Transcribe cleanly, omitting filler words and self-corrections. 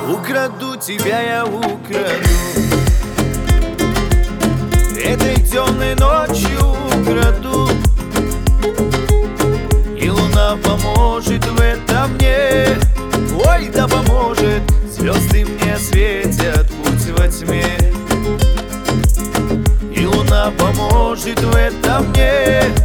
Украду тебя, я украду. Этой темной ночью украду. И луна поможет в этом мне. Ой, да поможет. Звезды мне светят путь во тьме. И луна поможет в этом мне.